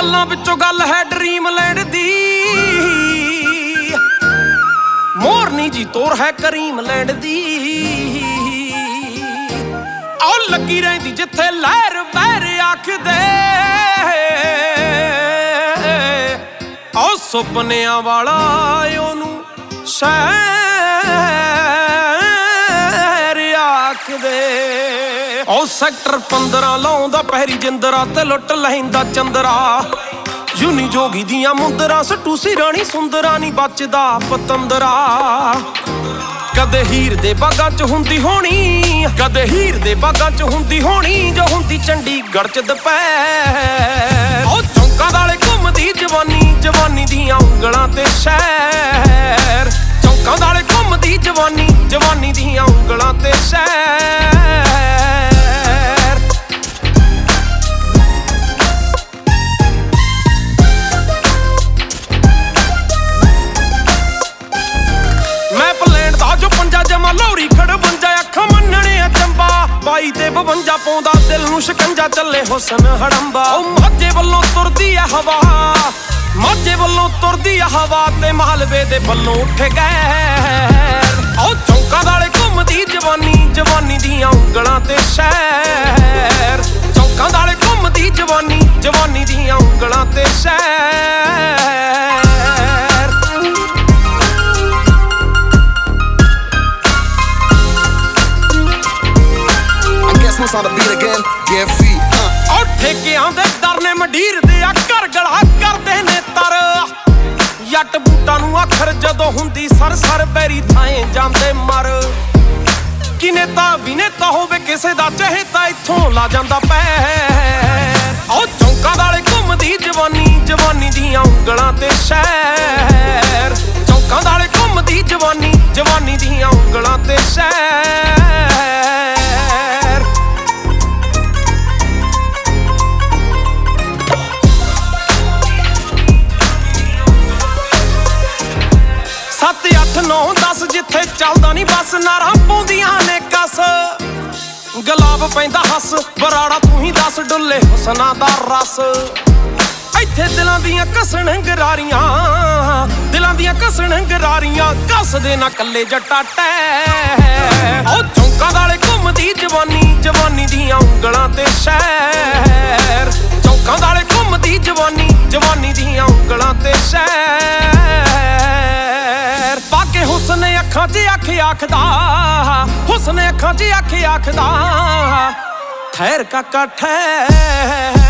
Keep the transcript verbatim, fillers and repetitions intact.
ਗੱਲਾਂ ਵਿੱਚੋਂ ਗੱਲ ਹੈ ਡ੍ਰੀਮਲੈਂਡ ਦੀ। ਮੋਰਨੀ ਜੀ ਤੋਰ ਹੈ ਕਰੀਮਲੈਂਡ ਦੀ। ਉਹ ਲੱਗੀ ਰਹਿੰਦੀ ਜਿੱਥੇ ਲਹਿਰ ਬਹਿਰ ਆਖਦੇ। ਉਹ ਸੁਪਨਿਆਂ ਵਾਲਾ ਉਹਨੂੰ ਸ਼ਹਿਰ ਆਖਦੇ। ਉਹ ਸੈਕਟਰ ਪੰਦਰਾਂ ਲਾਉਂਦਾ ਪਹਿਰੀ ਜਿੰਦਰਾ ਤੇ ਲੁੱਟ ਲੈਂਦਾ ਚੰਦਰਾ। ਯੂਨੀ ਜੋਗੀ ਦੀਆਂ ਮੁੰਦਰਾਂ ਸਟੂਸੀ ਰਾਣੀ ਸੁੰਦਰਾ ਨੀ ਬਚਦਾ ਪਤੰਦਰਾ। ਕਦੇ ਹੀਰ ਦੇ ਬਾਗਾਂ ਚ ਹੁੰਦੀ ਹੋਣੀ, ਕਦੇ ਹੀਰ ਦੇ ਬਾਗਾਂ ਚ ਹੁੰਦੀ ਹੋਣੀ ਜੋ ਹੁੰਦੀ ਚੰਡੀਗੜ੍ਹ ਚ ਦੁਪਹਿਰ। ਉਹ ਚੌਂਕਾਂ ਵਾਲੇ ਘੁੰਮਦੀ ਜਵਾਨੀ, ਜਵਾਨੀ ਦੀਆਂ ਉਂਗਲਾਂ ਤੇ ਸ਼ਹਿਰ। ਚੌਂਕਾਂ ਵਾਲੇ ਘੁੰਮਦੀ ਜਵਾਨੀ, ਜਵਾਨੀ ਦੀਆਂ ਉਂਗਲਾਂ ਤੇ ਸ਼ਹਿਰ। ਜਮਾ ਲੋਰੀ ਖੜਵੰਜਾ ਅੱਖਾਂ ਮੰਨਣੇ ਅਚੰਬਾ। ਬਾਈ ਤੇ ਬਵੰਜਾ ਪਾਉਂਦਾ ਦਿਲ ਨੂੰ ਸ਼ਿਕੰਜਾ ਚੱਲੇ ਹੁਸਨ ਹੜੰਬਾ। ਉਹ ਮਾਝੇ ਵੱਲੋਂ ਤੁਰਦੀ ਆ ਹਵਾ, ਮਾਝੇ ਵੱਲੋਂ ਤੁਰਦੀ ਆ ਹਵਾ ਤੇ ਮਾਲਵੇ ਦੇ ਵੱਲੋਂ ਉੱਠ ਗਏ। ਉਹ ਚੌਂਕਾਂ ਵਾਲੇ ਘੁੰਮਦੀ ਜਵਾਨੀ, ਜਵਾਨੀ ਦੀਆਂ ਉਂਗਲਾਂ ਤੇ ਸ਼ਹਿਰ। ਚੌਂਕਾਂ ਵਾਲੇ ਘੁੰਮਦੀ ਜਵਾਨੀ, ਜਵਾਨੀ ਦੀਆਂ ਉਂਗਲਾਂ ਤੇ ਸ਼ਹਿਰ। On the beat again, get free. ਉਹ ਠੇਕਿਆਂ ਦੇ ਦਰ ਨੇ ਮੰਡੀਰ ਦੇ ਆ ਘਰ ਗਲਾ ਕਰਦੇ ਨੇ ਤਰ। ਜੱਟ ਬੂਟਾਂ ਨੂੰ ਅੱਖਰ ਜਦੋਂ ਹੁੰਦੀ ਸਰ ਸਰ ਬੈਰੀ ਥਾਏ ਜਾਂਦੇ ਮਰ। ਕਿ ਨੇਤਾ ਵੀ ਨੇਤਾ ਹੋਵੇ ਕਿਸੇ ਦਾ ਚਹੇਤਾ ਇੱਥੋਂ ਲਾ ਜਾਂਦਾ ਪੈਰ। ਉਹ ਚੌਂਕਾਂ ਵਾਲੇ ਘੁੰਮਦੀ ਜਵਾਨੀ, ਜਵਾਨੀ ਦੀਆਂ ਉਂਗਲਾਂ ਤੇ ਸ਼ਹਿਰ। ਚੌਂਕਾਂ ਵਾਲੇ ਘੁੰਮਦੀ ਜਵਾਨੀ, ਜਵਾਨੀ ਦੀਆਂ ਉਂਗਲਾਂ ਤੇ ਸ਼ਹਿਰ। ਸੱਤ ਅੱਠ ਨੌ ਦਸ ਜਿੱਥੇ ਚੱਲਦਾ ਨੀ ਬੱਸ ਨਾਰਾਂ ਪਾਉਂਦੀਆਂ ਨੇ ਕੱਸ। ਗੁਲਾਬ ਪੈਂਦਾ ਹੱਸ ਬਰਾੜਾ ਤੂੰ ਹੀ ਦੱਸ ਡੁੱਲੇ ਹੁਸਨਾਂ ਦਾ ਰਸ। ਇੱਥੇ ਦਿਲਾਂ ਦੀਆਂ ਘਸਣ ਗਰਾਰੀਆਂ, ਦਿਲਾਂ ਦੀਆਂ ਘਸਣ ਗਰਾਰੀਆਂ ਕੱਸਦੇ ਨਾ ਕੱਲੇ ਜੱਟਾ ਟੈ। ਉਹ ਚੌਂਕਾਂ ਵਾਲੇ ਘੁੰਮਦੀ ਜਵਾਨੀ, ਜਵਾਨੀ ਦੀਆਂ ਉਂਗਲਾਂ ਤੇ ਸ਼ਹਿਰ। ਚੌਂਕਾਂ ਵਾਲੇ ਘੁੰਮਦੀ ਜਵਾਨੀ, ਜਵਾਨੀ ਦੀਆਂ ਉਂਗਲਾਂ ਤੇ ਸ਼ਹਿਰ। ਬਾਕੇ ਹੁਸਨ ਅੱਖਾਂ 'ਚ ਅੱਖ ਆਖਦਾ, ਹੁਸਨ ਅੱਖਾਂ 'ਚ ਅੱਖ ਆਖਦਾ ਠਹਿਰ ਕਾਕਾ ਠਹਿਰ।